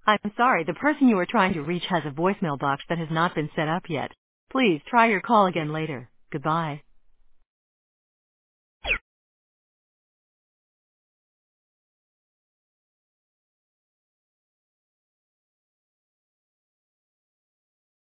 I'm sorry, the person you are trying to reach has a voicemail box that has not been set up yet. Please try your call again later. Goodbye.